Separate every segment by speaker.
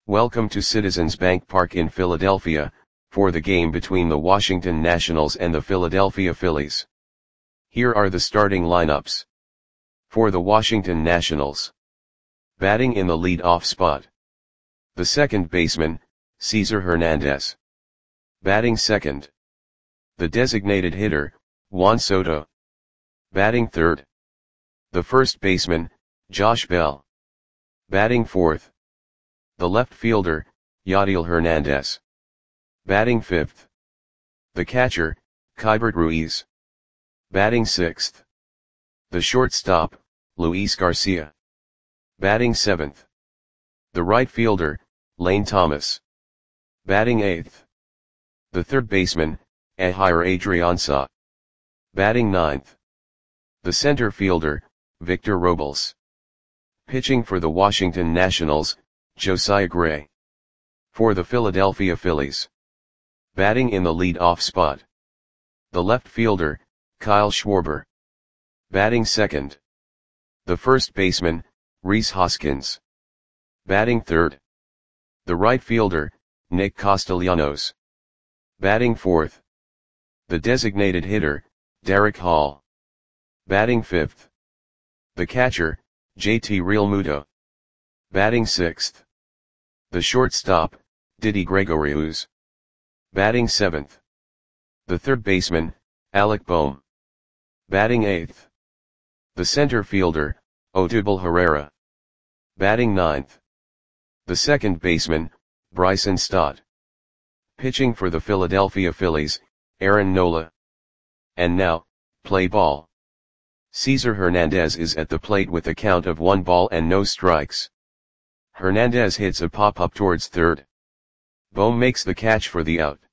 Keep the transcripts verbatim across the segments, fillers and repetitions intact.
Speaker 1: Welcome to Citizens Bank Park in Philadelphia, for the game between the Washington Nationals and the Philadelphia Phillies. Here are the starting lineups. For the Washington Nationals. Batting in the lead-off spot. The second baseman, Cesar Hernandez. Batting second. The designated hitter, Juan Soto. Batting third. The first baseman, Josh Bell. Batting fourth. The left fielder, Yadiel Hernandez. Batting fifth. The catcher, Keibert Ruiz. Batting sixth. The shortstop, Luis Garcia. Batting seventh. The right fielder, Lane Thomas. Batting eighth. The third baseman, Ehire Adrianza. Batting ninth. The center fielder, Victor Robles. Pitching for the Washington Nationals, Josiah Gray. For the Philadelphia Phillies. Batting in the lead-off spot. The left fielder, Kyle Schwarber. Batting second. The first baseman, Rhys Hoskins. Batting third. The right fielder, Nick Castellanos. Batting fourth. The designated hitter, Derek Hall. Batting fifth. The catcher, J T Realmuto. Batting sixth. The shortstop, Didi Gregorius. Batting seventh. The third baseman, Alec Bohm. Batting eighth. The center fielder, Odubel Herrera. Batting ninth. The second baseman, Bryson Stott. Pitching for the Philadelphia Phillies, Aaron Nola. And now, play ball. Cesar Hernandez is at the plate with a count of one ball and no strikes. Hernandez hits a pop-up towards third. Bohm makes the catch for the out.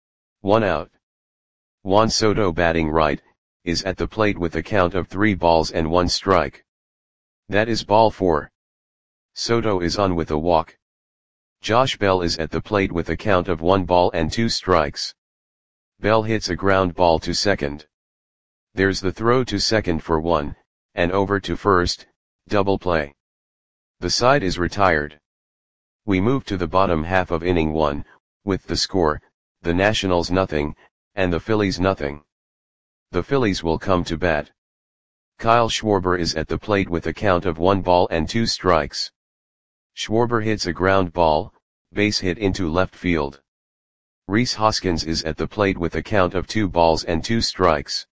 Speaker 1: One out. Juan Soto, batting right, is at the plate with a count of three balls and one strike. That is ball four. Soto is on with a walk. Josh Bell is at the plate with a count of one ball and two strikes. Bell hits a ground ball to second. There's the throw to second for one, and over to first, double play. The side is retired. We move to the bottom half of inning one, with the score, the Nationals nothing, and the Phillies nothing. The Phillies will come to bat. Kyle Schwarber is at the plate with a count of one ball and two strikes. Schwarber hits a ground ball, base hit into left field. Rhys Hoskins is at the plate with a count of two balls and two strikes.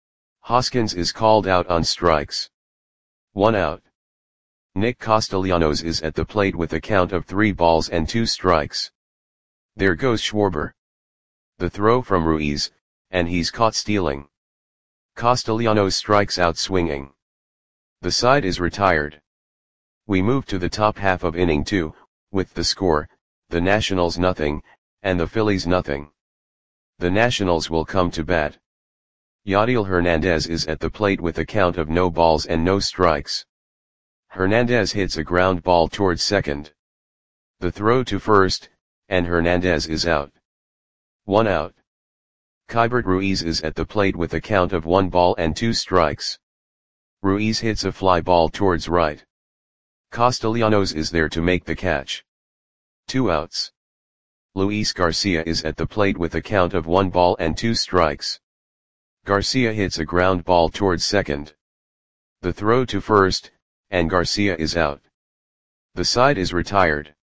Speaker 1: Hoskins is called out on strikes. One out. Nick Castellanos is at the plate with a count of three balls and two strikes. There goes Schwarber. The throw from Ruiz, and he's caught stealing. Castellanos strikes out swinging. The side is retired. We move to the top half of inning two, with the score, the Nationals nothing, and the Phillies nothing. The Nationals will come to bat. Yadiel Hernandez is at the plate with a count of no balls and no strikes. Hernandez hits a ground ball towards second. The throw to first, and Hernandez is out. One out. Keibert Ruiz is at the plate with a count of one ball and two strikes. Ruiz hits a fly ball towards right. Castellanos is there to make the catch. Two outs. Luis Garcia is at the plate with a count of one ball and two strikes. Garcia hits a ground ball towards second. The throw to first, and Garcia is out. The side is retired.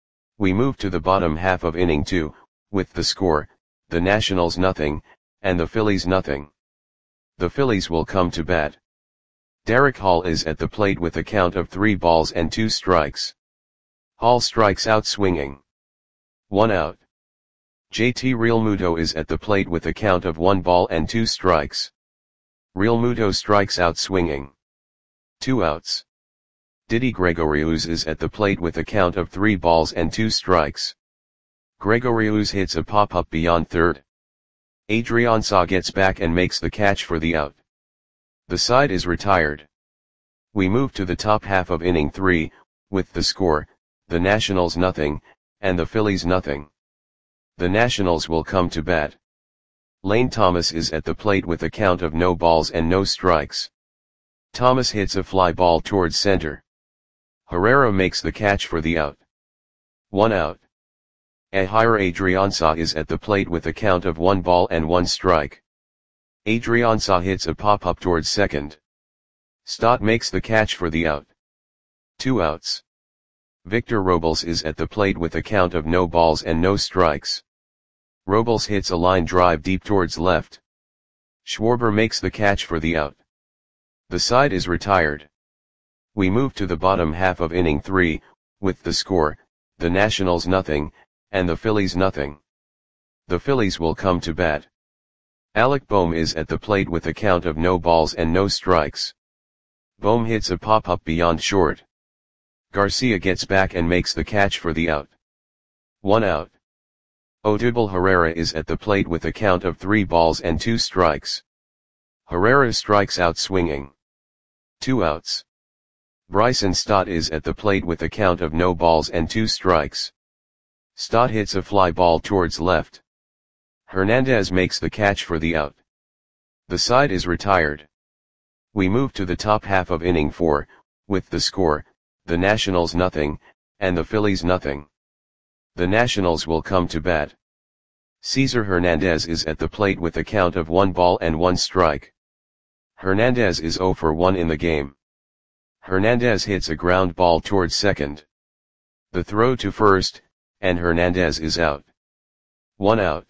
Speaker 1: We move to the bottom half of inning two, with the score, the Nationals nothing, and the Phillies nothing. The Phillies will come to bat. Derek Hall is at the plate with a count of three balls and two strikes. Hall strikes out swinging. One out. J T Realmuto is at the plate with a count of one ball and two strikes. Realmuto strikes out swinging. Two outs. Didi Gregorius is at the plate with a count of three balls and two strikes. Gregorius hits a pop-up beyond third. Adrianza gets back and makes the catch for the out. The side is retired. We move to the top half of inning three, with the score, the Nationals nothing, and the Phillies nothing. The Nationals will come to bat. Lane Thomas is at the plate with a count of no balls and no strikes. Thomas hits a fly ball towards center. Herrera makes the catch for the out. One out. Ahira Adriansah is at the plate with a count of one ball and one strike. Adriansah hits a pop-up towards second. Stott makes the catch for the out. Two outs. Victor Robles is at the plate with a count of no balls and no strikes. Robles hits a line drive deep towards left. Schwarber makes the catch for the out. The side is retired. We move to the bottom half of inning three, with the score, the Nationals nothing, and the Phillies nothing. The Phillies will come to bat. Alec Bohm is at the plate with a count of no balls and no strikes. Bohm hits a pop-up beyond short. Garcia gets back and makes the catch for the out. One out. Odubel Herrera is at the plate with a count of three balls and two strikes. Herrera strikes out swinging. Two outs. Bryson Stott is at the plate with a count of no balls and two strikes. Stott hits a fly ball towards left. Hernandez makes the catch for the out. The side is retired. We move to the top half of inning four, with the score, the Nationals nothing, and the Phillies nothing. The Nationals will come to bat. Cesar Hernandez is at the plate with a count of one ball and one strike. Hernandez is zero for one in the game. Hernandez hits a ground ball towards second. The throw to first, and Hernandez is out. One out.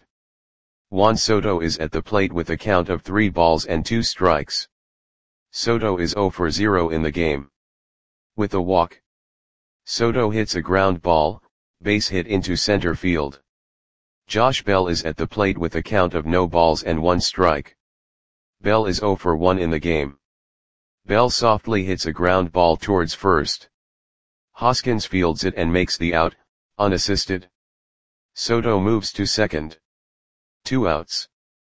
Speaker 1: Juan Soto is at the plate with a count of three balls and two strikes. Soto is zero for zero in the game. With a walk. Soto hits a ground ball, base hit into center field. Josh Bell is at the plate with a count of no balls and one strike. Bell is zero for one in the game. Bell softly hits a ground ball towards first. Hoskins fields it and makes the out, unassisted. Soto moves to second. Two outs.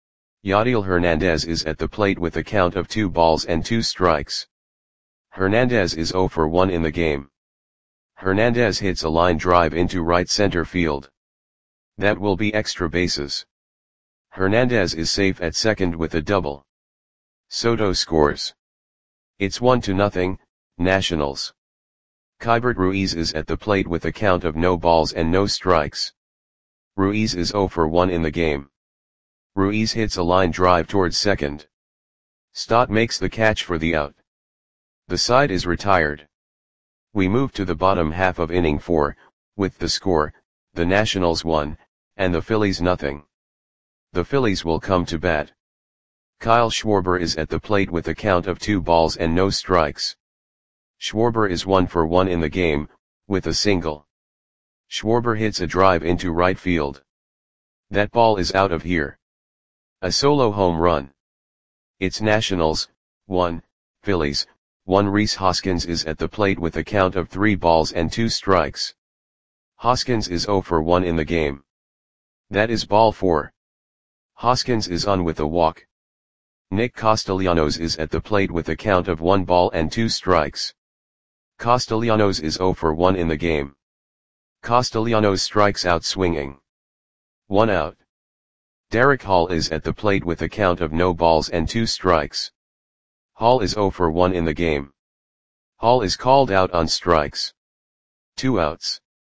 Speaker 1: Yadiel Hernandez is at the plate with a count of two balls and two strikes. Hernandez is zero for one in the game. Hernandez hits a line drive into right center field. That will be extra bases. Hernandez is safe at second with a double. Soto scores. It's one to nothing, Nationals. Keibert Ruiz is at the plate with a count of no balls and no strikes. Ruiz is zero for one in the game. Ruiz hits a line drive towards second. Stott makes the catch for the out. The side is retired. We move to the bottom half of inning four, with the score, the Nationals one, and the Phillies nothing. The Phillies will come to bat. Kyle Schwarber is at the plate with a count of two balls and no strikes. Schwarber is one for one in the game, with a single. Schwarber hits a drive into right field. That ball is out of here. A solo home run. It's Nationals, one, Phillies, one. Rhys Hoskins is at the plate with a count of three balls and two strikes. Hoskins is zero for one in the game. That is ball four. Hoskins is on with a walk. Nick Castellanos is at the plate with a count of one ball and two strikes. Castellanos is zero for one in the game. Castellanos strikes out swinging. One out. Derek Hall is at the plate with a count of no balls and two strikes. Hall is zero for one in the game. Hall is called out on strikes. Two outs.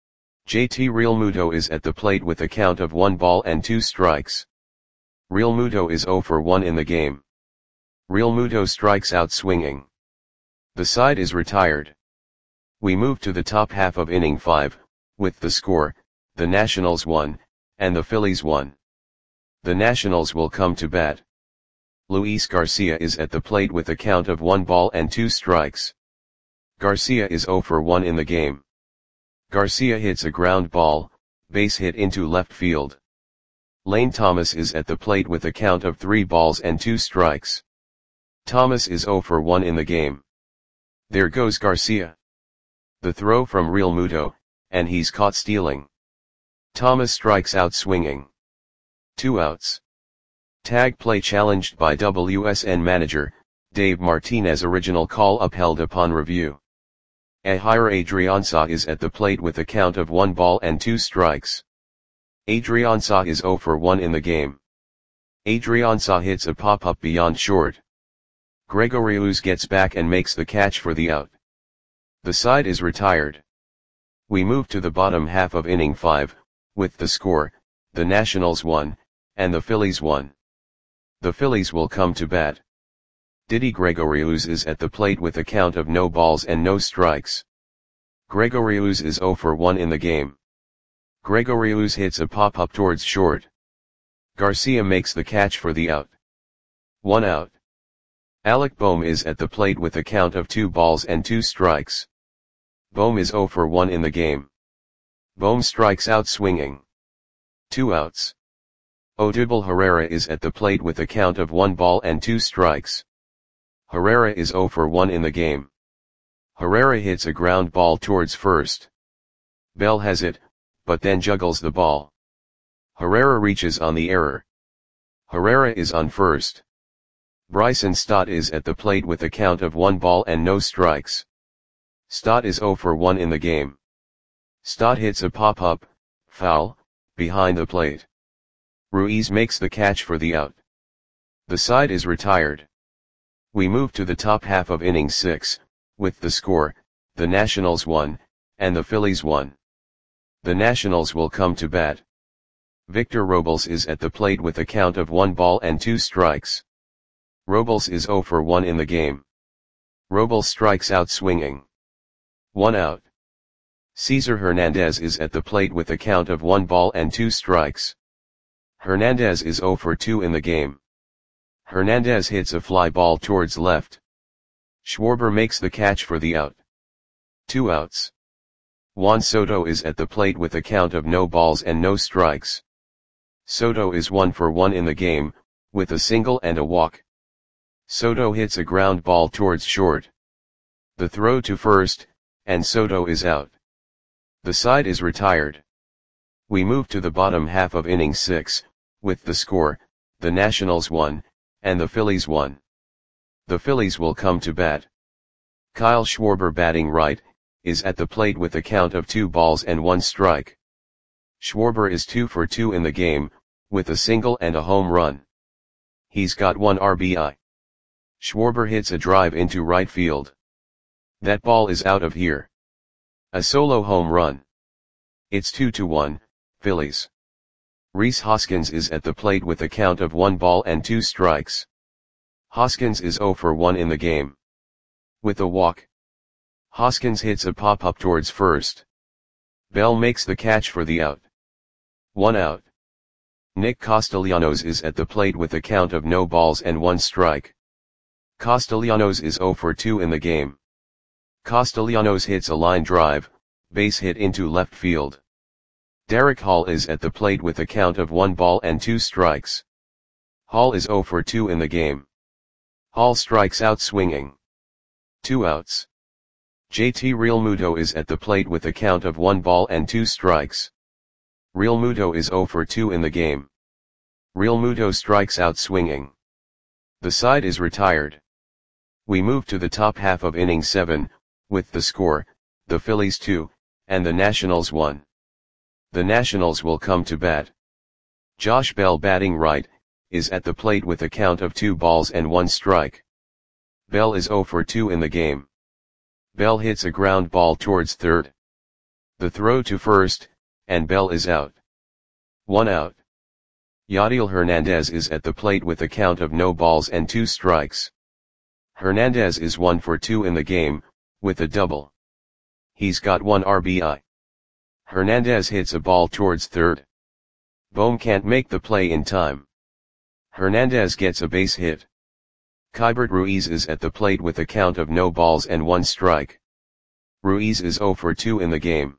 Speaker 1: J T Realmuto is at the plate with a count of one ball and two strikes. Realmuto is zero for one in the game. Realmuto strikes out swinging. The side is retired. We move to the top half of inning five, with the score, the Nationals one, and the Phillies one. The Nationals will come to bat. Luis Garcia is at the plate with a count of one ball and two strikes. Garcia is zero for one in the game. Garcia hits a ground ball, base hit into left field. Lane Thomas is at the plate with a count of three balls and two strikes. Thomas is zero for one in the game. There goes Garcia. The throw from Realmuto, and he's caught stealing. Thomas strikes out swinging. Two outs. Tag play challenged by W S N manager, Dave Martinez. Original call upheld upon review. Ahira Adriansah is at the plate with a count of one ball and two strikes. Adriansah is zero for one in the game. Adriansah hits a pop-up beyond short. Gregorius gets back and makes the catch for the out. The side is retired. We move to the bottom half of inning five, with the score, the Nationals one, and the Phillies one. The Phillies will come to bat. Didi Gregorius is at the plate with a count of no balls and no strikes. Gregorius is oh for one in the game. Gregorius hits a pop-up towards short. Garcia makes the catch for the out. One out. Alec Bohm is at the plate with a count of two balls and two strikes. Bohm is oh for one in the game. Bohm strikes out swinging. Two outs. Odubel Herrera is at the plate with a count of one ball and two strikes. Herrera is oh for one in the game. Herrera hits a ground ball towards first. Bell has it, but then juggles the ball. Herrera reaches on the error. Herrera is on first. Bryson Stott is at the plate with a count of one ball and no strikes. Stott is oh for one in the game. Stott hits a pop-up, foul, behind the plate. Ruiz makes the catch for the out. The side is retired. We move to the top half of inning six, with the score, the Nationals one, and the Phillies one. The Nationals will come to bat. Victor Robles is at the plate with a count of one ball and two strikes. Robles is oh for one in the game. Robles strikes out swinging. One out. Cesar Hernandez is at the plate with a count of one ball and two strikes. Hernandez is oh for two in the game. Hernandez hits a fly ball towards left. Schwarber makes the catch for the out. Two outs. Juan Soto is at the plate with a count of no balls and no strikes. Soto is one for one in the game, with a single and a walk. Soto hits a ground ball towards short. The throw to first, and Soto is out. The side is retired. We move to the bottom half of inning six, with the score, the Nationals one, and the Phillies one. The Phillies will come to bat. Kyle Schwarber, batting right, is at the plate with a count of two balls and one strike. Schwarber is two for two in the game, with a single and a home run. He's got one R B I. Schwarber hits a drive into right field. That ball is out of here. A solo home run. It's two to one, Phillies. Rhys Hoskins is at the plate with a count of one ball and two strikes. Hoskins is oh for one in the game. With a walk. Hoskins hits a pop-up towards first. Bell makes the catch for the out. One out. Nick Castellanos is at the plate with a count of no balls and one strike. Castellanos is oh for two in the game. Castellanos hits a line drive, base hit into left field. Derek Hall is at the plate with a count of one ball and two strikes. Hall is oh for two in the game. Hall strikes out swinging. Two outs. J T Realmuto is at the plate with a count of one ball and two strikes. Realmuto is oh for two in the game. Realmuto strikes out swinging. The side is retired. We move to the top half of inning seven, with the score, the Phillies two, and the Nationals one. The Nationals will come to bat. Josh Bell, batting right, is at the plate with a count of two balls and one strike. Bell is oh for two in the game. Bell hits a ground ball towards third. The throw to first, and Bell is out. One out. Yadiel Hernandez is at the plate with a count of no balls and two strikes. Hernandez is one for two in the game, with a double. He's got one R B I. Hernandez hits a ball towards third. Bohm can't make the play in time. Hernandez gets a base hit. Keibert Ruiz is at the plate with a count of no balls and one strike. Ruiz is oh for two in the game.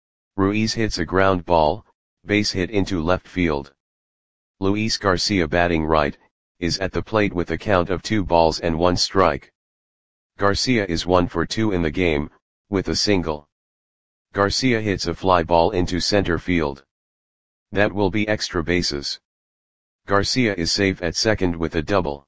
Speaker 1: Ruiz hits a ground ball, base hit into left field. Luis Garcia, batting right, is at the plate with a count of two balls and one strike. Garcia is one for two in the game, with a single. Garcia hits a fly ball into center field. That will be extra bases. Garcia is safe at second with a double.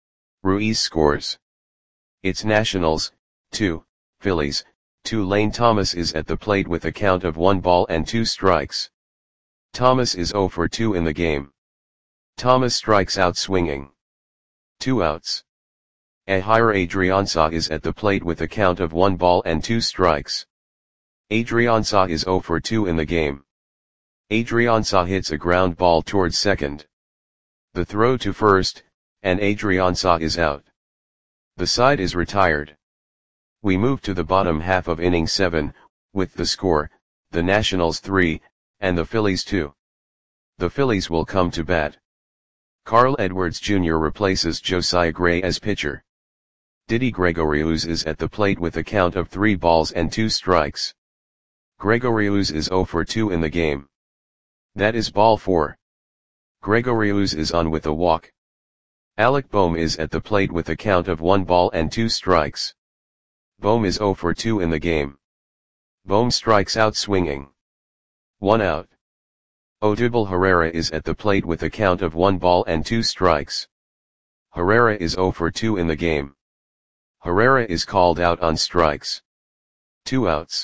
Speaker 1: Ruiz scores. It's Nationals, two, Phillies, two. Lane Thomas is at the plate with a count of one ball and two strikes. Thomas is oh for two in the game. Thomas strikes out swinging. Two outs. Ehire Adrianza is at the plate with a count of one ball and two strikes. Adriansah is zero for two in the game. Adriansah hits a ground ball towards second. The throw to first, and Adriansah is out. The side is retired. We move to the bottom half of inning seven, with the score, the Nationals three, and the Phillies two. The Phillies will come to bat. Carl Edwards Junior replaces Josiah Gray as pitcher. Didi Gregorius is at the plate with a count of three balls and two strikes. Gregorius is zero for two in the game. That is ball four. Gregorius is on with a walk. Alec Bohm is at the plate with a count of one ball and two strikes. Bohm is zero for two in the game. Bohm strikes out swinging. One out. Odubel Herrera is at the plate with a count of one ball and two strikes. Herrera is zero for two in the game. Herrera is called out on strikes. Two outs.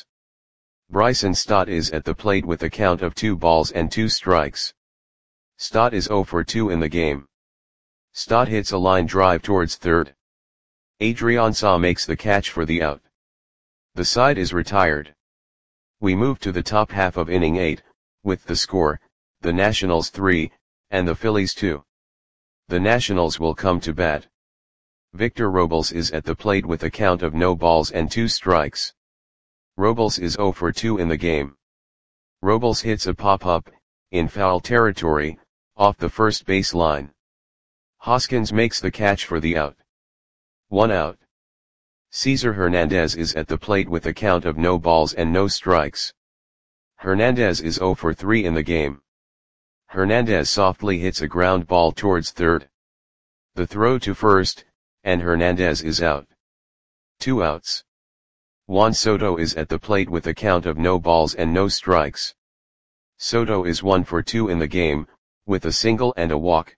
Speaker 1: Bryson Stott is at the plate with a count of two balls and two strikes. Stott is zero for two in the game. Stott hits a line drive towards third. Adriansah makes the catch for the out. The side is retired. We move to the top half of inning eight, with the score, the Nationals three, and the Phillies two. The Nationals will come to bat. Victor Robles is at the plate with a count of no balls and two strikes. Robles is zero for two in the game. Robles hits a pop-up, in foul territory, off the first base line. Hoskins makes the catch for the out. One out. Cesar Hernandez is at the plate with a count of no balls and no strikes. Hernandez is zero for three in the game. Hernandez softly hits a ground ball towards third. The throw to first, and Hernandez is out. Two outs. Juan Soto is at the plate with a count of no balls and no strikes. Soto is one for two in the game, with a single and a walk.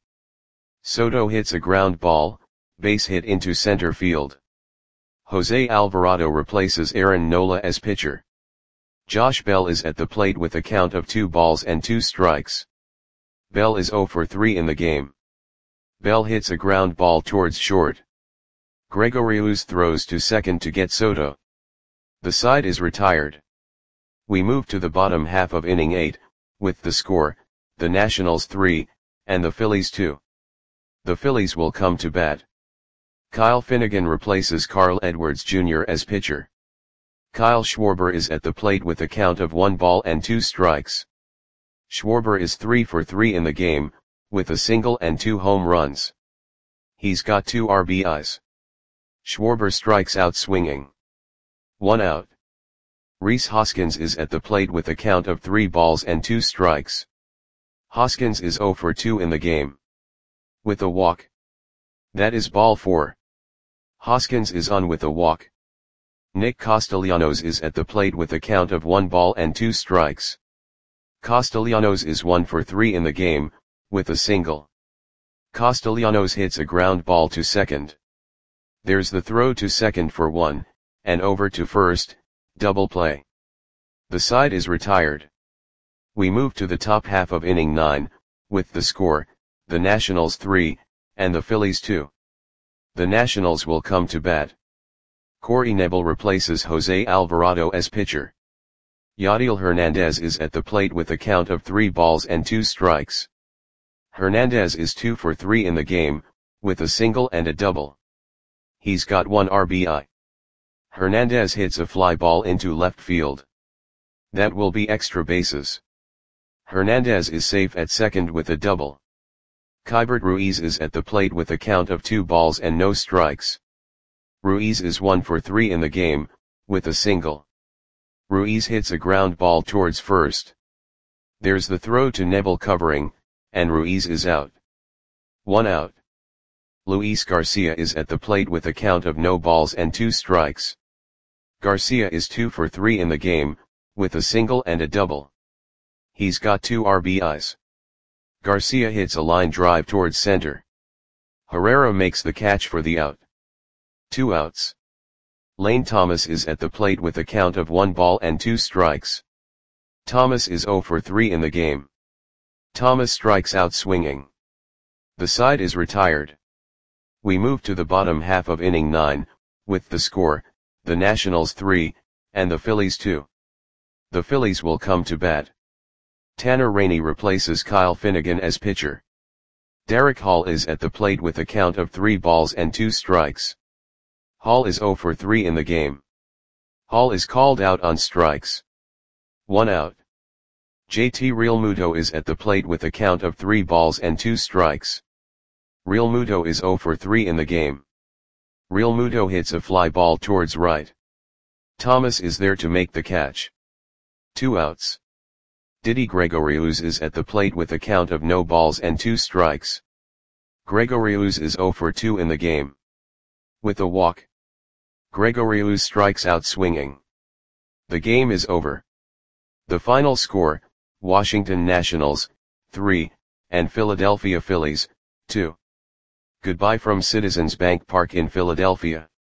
Speaker 1: Soto hits a ground ball, base hit into center field. Jose Alvarado replaces Aaron Nola as pitcher. Josh Bell is at the plate with a count of two balls and two strikes. Bell is zero for three in the game. Bell hits a ground ball towards short. Gregorius throws to second to get Soto. The side is retired. We move to the bottom half of inning eight, with the score, the Nationals three, and the Phillies two. The Phillies will come to bat. Kyle Finnegan replaces Carl Edwards Junior as pitcher. Kyle Schwarber is at the plate with a count of one ball and two strikes. Schwarber is three for three in the game, with a single and two home runs. He's got two R B Is. Schwarber strikes out swinging. One out. Rhys Hoskins is at the plate with a count of three balls and two strikes. Hoskins is zero for two in the game. With a walk. That is ball four. Hoskins is on with a walk. Nick Castellanos is at the plate with a count of one ball and two strikes. Castellanos is one for three in the game, with a single. Castellanos hits a ground ball to second. There's the throw to second for one, and over to first, double play. The side is retired. We move to the top half of inning nine, with the score, the Nationals three, and the Phillies two. The Nationals will come to bat. Corey Knebel replaces Jose Alvarado as pitcher. Yadiel Hernandez is at the plate with a count of three balls and two strikes. Hernandez is two for three in the game, with a single and a double. He's got one R B I. Hernandez hits a fly ball into left field. That will be extra bases. Hernandez is safe at second with a double. Keibert Ruiz is at the plate with a count of two balls and no strikes. Ruiz is one for three in the game, with a single. Ruiz hits a ground ball towards first. There's the throw to Knebel covering, and Ruiz is out. One out. Luis Garcia is at the plate with a count of no balls and two strikes. Garcia is two for three in the game, with a single and a double. He's got two R B Is. Garcia hits a line drive towards center. Herrera makes the catch for the out. Two outs. Lane Thomas is at the plate with a count of one ball and two strikes. Thomas is zero for three in the game. Thomas strikes out swinging. The side is retired. We move to the bottom half of inning nine, with the score, the Nationals three, and the Phillies two. The Phillies will come to bat. Tanner Rainey replaces Kyle Finnegan as pitcher. Derek Hall is at the plate with a count of three balls and two strikes. Hall is zero for three in the game. Hall is called out on strikes. One out. J T Realmuto is at the plate with a count of three balls and two strikes. Realmuto is zero for three in the game. Realmuto hits a fly ball towards right. Thomas is there to make the catch. Two outs. Didi Gregorius is at the plate with a count of no balls and two strikes. Gregorius is zero for two in the game. With a walk, Gregorius strikes out swinging. The game is over. The final score, Washington Nationals, three, and Philadelphia Phillies, two. Goodbye from Citizens Bank Park in Philadelphia.